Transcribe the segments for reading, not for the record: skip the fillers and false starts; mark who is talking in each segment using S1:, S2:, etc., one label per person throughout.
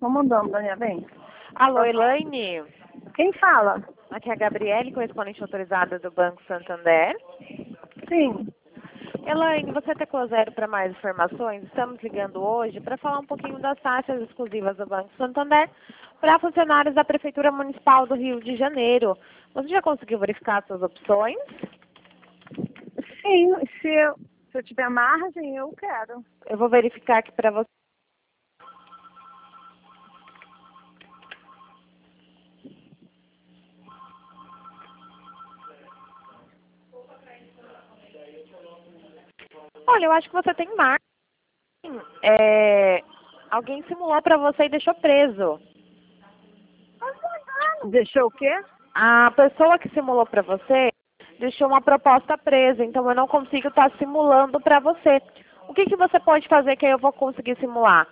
S1: Tô mandando, Daniela, vem.
S2: Alô, Elaine?
S1: Quem fala?
S2: Aqui é a Gabriele, correspondente autorizada do Banco Santander.
S1: Sim.
S2: Elaine, você teclou zero para mais informações? Estamos ligando hoje para falar um pouquinho das taxas exclusivas do Banco Santander para funcionários da Prefeitura Municipal do Rio de Janeiro. Você já conseguiu verificar as suas opções?
S1: Sim, se eu tiver margem, eu quero.
S2: Eu vou verificar aqui para você. Olha, eu acho que você tem margem. Alguém simulou para você e deixou preso.
S1: Deixou o quê?
S2: A pessoa que simulou para você deixou uma proposta presa, então eu não consigo estar simulando para você. O que você pode fazer que aí eu vou conseguir simular?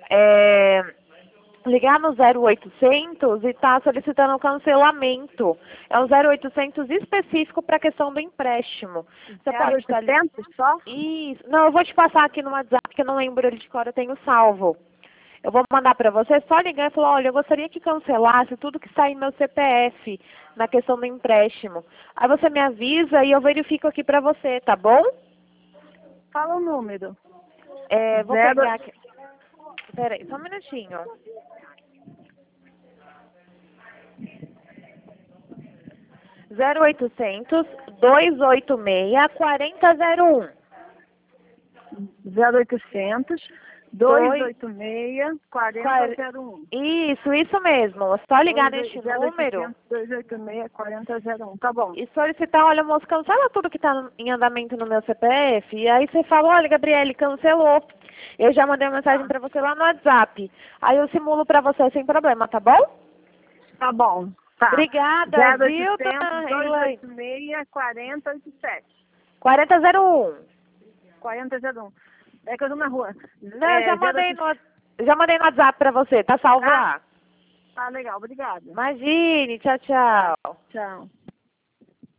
S2: Ligar no 0800 e estar solicitando um cancelamento. É um 0800 específico para a questão do empréstimo. Você pode estar...
S1: 0800 só?
S2: Isso. Não, eu vou te passar aqui no WhatsApp, que eu não lembro ele de cor, eu tenho salvo. Eu vou mandar para você, só ligar e falar, olha, eu gostaria que cancelasse tudo que está em meu CPF, na questão do empréstimo. Aí você me avisa e eu verifico aqui para você, tá bom?
S1: Fala o número.
S2: Vou pegar aqui. Peraí, só um minutinho. Zero 0800-286-4001.
S1: 0800 286 4001.
S2: Isso mesmo. É só ligar neste número.
S1: 286 4001. Tá bom.
S2: E solicitar, olha, moço, cancela tudo que está em andamento no meu CPF. E aí você fala, olha, Gabriele, cancelou. Eu já mandei uma mensagem para você lá no WhatsApp. Aí eu simulo para você sem problema, tá bom?
S1: Tá bom. Tá.
S2: Obrigada,
S1: 0800
S2: viu,
S1: 286 4087.
S2: 4001.
S1: 4001. É que eu tô na rua.
S2: Não, eu já mandei no WhatsApp para você, tá salvo lá.
S1: Tá legal, obrigada.
S2: Imagine, tchau, tchau.
S1: Tchau.